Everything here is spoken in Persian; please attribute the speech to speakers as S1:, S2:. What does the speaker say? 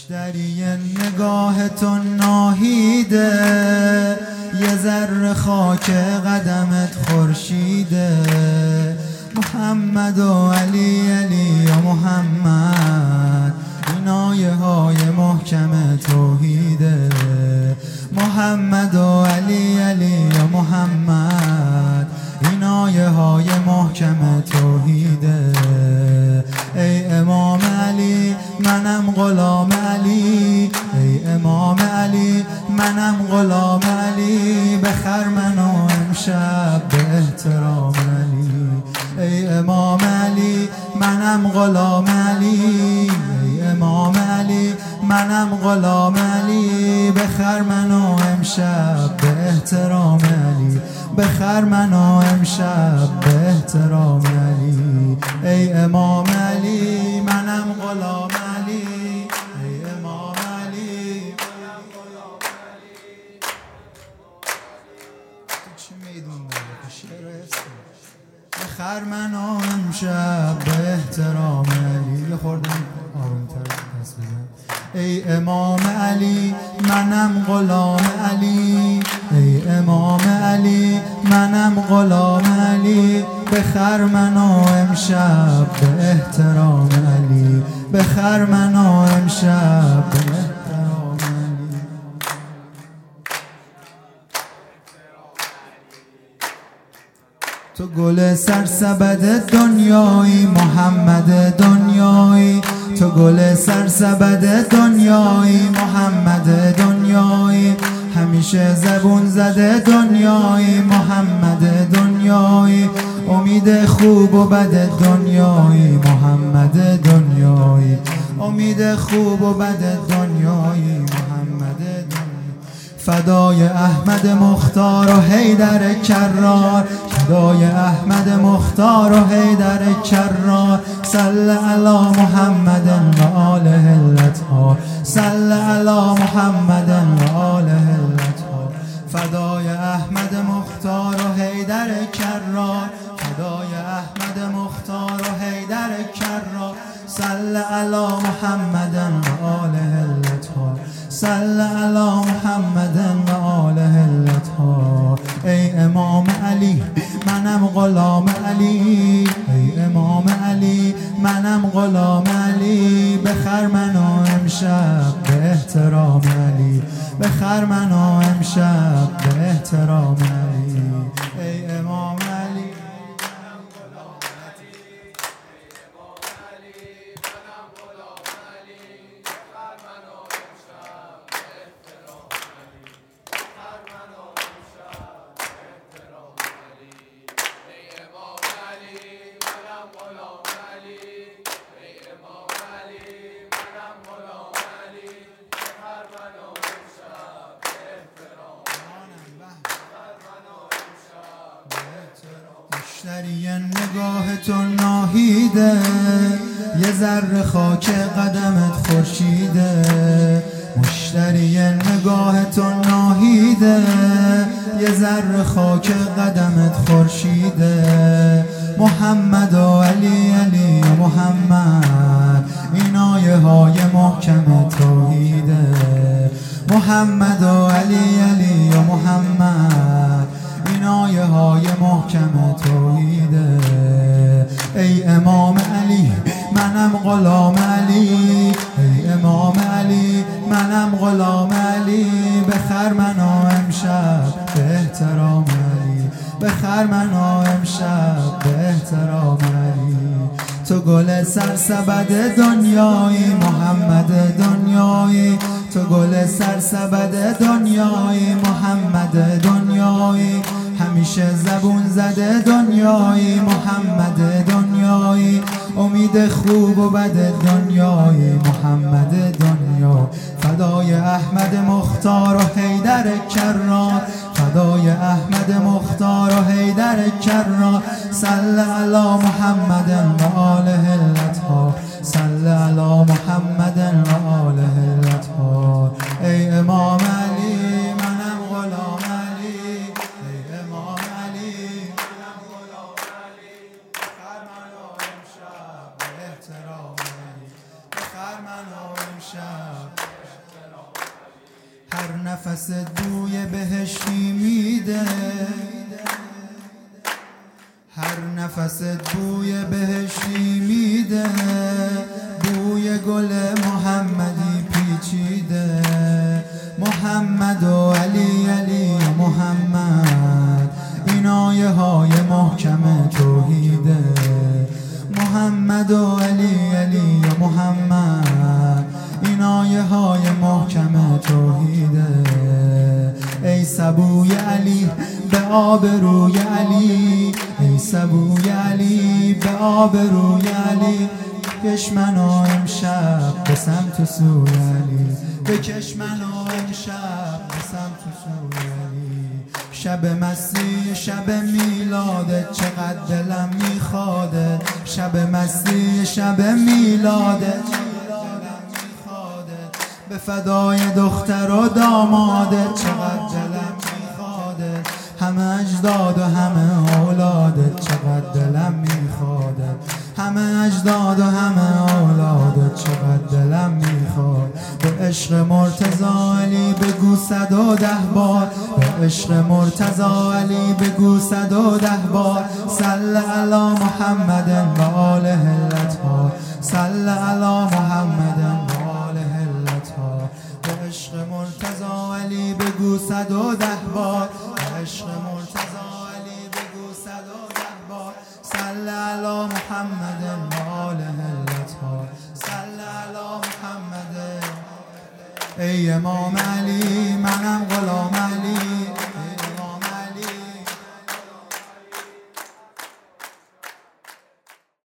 S1: مشتری نگاه تو ناهیده، یه ذره خاک قدمت خورشیده. محمد و علی، علی و محمد، این آیه های محکم توحیده. محمد و علی، علی و محمد، این آیه های محکم توحیده. ای امام علی منم غلام علی، ای امام علی منم غلام علی، بخر منو امشب به احترام علی. ای امام علی منم غلام علی، ای امام علی منم غلام علی، بخر منو امشب به احترام علی، بخر منو امشب به احترام علی. ای امام علی منم غلام علی، ای امام علی منم غلام علی. تو چه میدون داره شعر هستی؟ بخر منو امشب به احترام علی. یه خورده آرومتر دست بزن. ای امام علی منم غلام علی، ای امام علی منم غلام علی، بخر منو امشب به احترام علی، بخر منو امشب به احترام علی. تو گل سرسبد دنیایی محمد دنیایی، تو گل سرسبد دنیایی محمد دنیایی، همیشه زبون زده دنیایی محمد دنیایی، امید خوب و بد دنیایی محمد دنیایی، امید خوب و بد دنیایی محمد دنیایی. فدای احمد مختار و حیدر کرار، فدای احمد مختار و حیدر کرار، صل علی محمد و آله الاطهار، صل علی محمد و آله الاطهار. فدای احمد مختار و حیدر کرار، فدای احمد مختار و حیدر کرار، صل علی محمد و آله الاطهار، صل علی محمد و آله الاطهار. ای امام علی منم غلام علی، ای امام علی منم غلام علی، بخر منو امشب به احترام علی، بخر منو امشب به احترام علی. ای امام علی منم غلام علی، ای امام علی منم غلام علی، بخر منو امشب به احترام علی، بخر منو امشب به احترام علی. ای امام علی منم غلام علی، ای امام علی منم غلام علی، بخر منو امشب به احترام علی، بخر منو امشب به احترام. مشتری نگاه تو ناهیده، یه ذره خاک قدمت خورشیده. مشتری نگاه تو ناهیده، یه ذره خاک قدمت خورشیده. محمد و علی، علی و محمد، این آیه های محکم توحیده. محمد و علی، علی و محمد، این آیه های محکم توحیده. ای امام علی منم غلام علی، ای امام علی منم غلام علی، بخر منو امشب به احترام علی، بخر منو امشب به احترام علی. تو گل سرسبد دنیایی محمد دنیایی، تو گل سرسبد دنیایی محمد دنیایی، همیشه زبون زده دنیایی محمد دنیایی، امید خوب و بد دنیایی محمد دنیا. فدای احمد مختار و حیدر کرار، فدای احمد مختار و حیدر کرار، صل علی محمد و آله الاطهار، صل علی محمد و آله الاطهار. ای امام علی منم غلام علی، ای امام علی منم غلام علی، بخر منو امشب به احترام علی، بخر منو امشب هر نفس بوی بهشتی میده، هر نفس بوی بهشتی میده، بوی گل محمدی پیچیده. محمد و علی، علی و محمد، این آیه های محکم توحیده. محمد و علی، علی و محمد، این آیه های محکم توحیده. ای سبوی علی به آبروی علی، ای سبوی علی به آبروی علی، بکش منو امشب به سمت سوی علی، بکش منو امشب به سمت سوی علی. شب مستی شب میلادت چقدر دلم میخواده، شب مستی شب میلادت به فدای دختر و دامادت چقدر دلم میخواده، همه اجداد و همه اولادت چقدر دلم میخواده، همه اجداد و همه اولادت چقدر دلم میخواد. به عشق مرتضی علی بگو 110 بار، به عشق مرتضی علی بگو 110 بار. صل علی محمد و آل الاطهار، صل علی محمد و آل الاطهار. به عشق مرتضی علی بگو 110 بار، به عشق مرتضی علی بگو 110 بار. صل علی محمد و آل الاطهار، صل علی محمد. ای امام علی منم غلام علی،